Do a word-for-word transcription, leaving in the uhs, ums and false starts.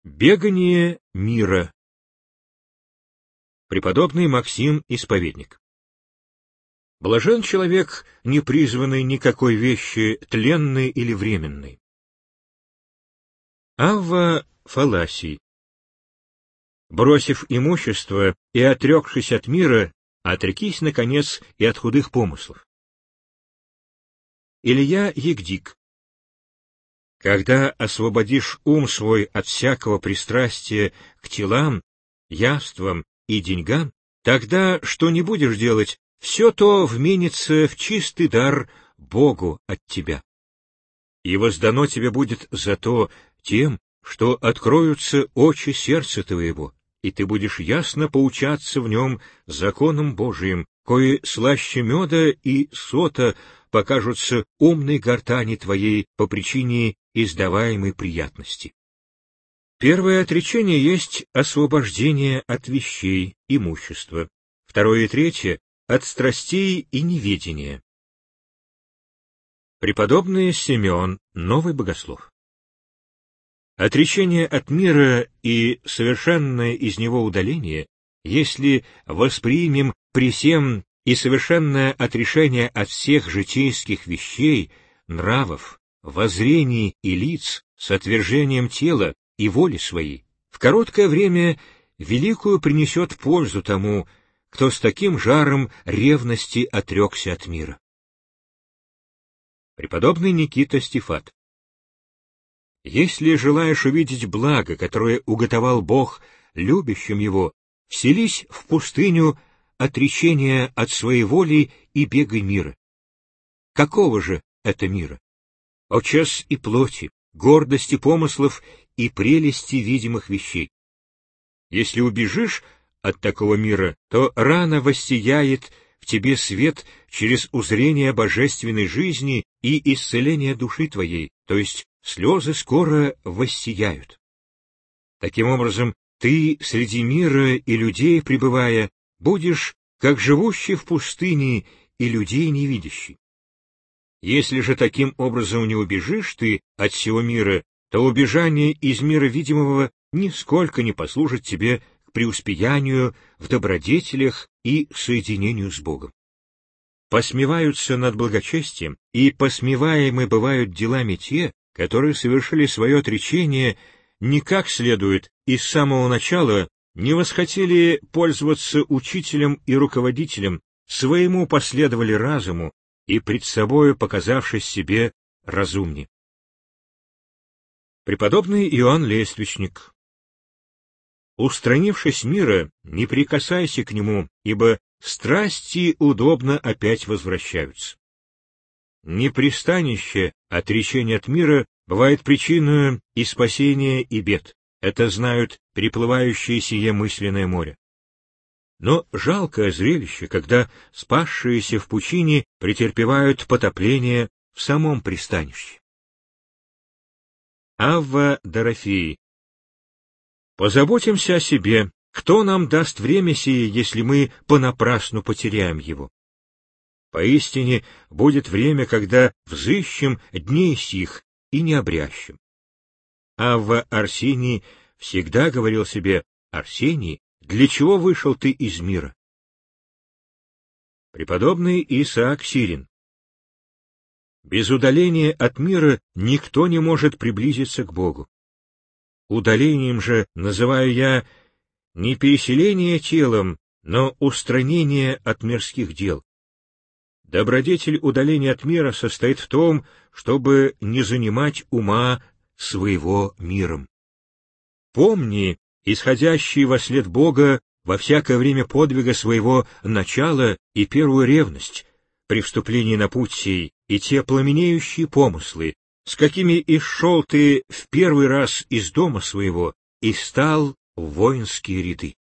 Бегание мира. Преподобный Максим Исповедник. Блажен человек, не призванный никакой вещи тленной или временной. Авва Фаласий. Бросив имущество и отрекшись от мира, отрекись, наконец, и от худых помыслов. Илья Егдик. Когда освободишь ум свой от всякого пристрастия к телам, явствам и деньгам, тогда, что не будешь делать, все то вменится в чистый дар Богу от тебя. И воздано тебе будет за то тем, что откроются очи сердца твоего, и ты будешь ясно поучаться в нем законом Божиим, кое слаще меда и сота покажутся умной гортани твоей по причине издаваемой приятности. Первое отречение есть освобождение от вещей, имущества. Второе и третье — от страстей и неведения. Преподобный Симеон, новый богослов. Отречение от мира и совершенное из него удаление, если воспримем при сем и совершенное отрешение от всех житейских вещей, нравов, воззрений и лиц с отвержением тела и воли своей, в короткое время великую принесет пользу тому, кто с таким жаром ревности отрекся от мира. Преподобный Никита Стефат. Если желаешь увидеть благо, которое уготовал Бог любящим его, вселись в пустыню отречения от своей воли и бегай мира. Какого же это мира? Очас и плоти, гордости помыслов и прелести видимых вещей. Если убежишь от такого мира, то рано воссияет в тебе свет через узрение божественной жизни и исцеление души твоей, то есть слезы скоро воссияют. Таким образом, ты среди мира и людей пребывая, будешь как живущий в пустыне и людей не видящий. Если же таким образом не убежишь ты от всего мира, то убежание из мира видимого нисколько не послужит тебе к преуспеянию в добродетелях и соединению с Богом. Посмеваются над благочестием, и посмеваемы бывают делами те, которые совершили свое отречение не как следует и с самого начала не восхотели пользоваться учителем и руководителем, своему последовали разуму и пред собою показавшись себе разумнее. Преподобный Иоанн Лествичник. Устранившись мира, не прикасайся к нему, ибо страсти удобно опять возвращаются. Непристанище, отречение от мира, бывает причиной и спасения, и бед. Это знают приплывающие сие мысленное море. Но жалкое зрелище, когда спасшиеся в пучине претерпевают потопление в самом пристанище. Авва Дорофей. Позаботимся о себе. Кто нам даст время сие, если мы понапрасну потеряем его? Поистине будет время, когда взыщем дней сих и не обрящем. Авва Арсений всегда говорил себе: «Арсений, для чего вышел ты из мира?» Преподобный Исаак Сирин. Без удаления от мира никто не может приблизиться к Богу. Удалением же называю я не переселение телом, но устранение от мирских дел. Добродетель удаления от мира состоит в том, чтобы не занимать ума своего миром. Помни, исходящий вослед Бога во всякое время подвига своего начала и первую ревность при вступлении на путь сей, и те пламенеющие помыслы, с какими исшел ты в первый раз из дома своего и стал в воинские ряды.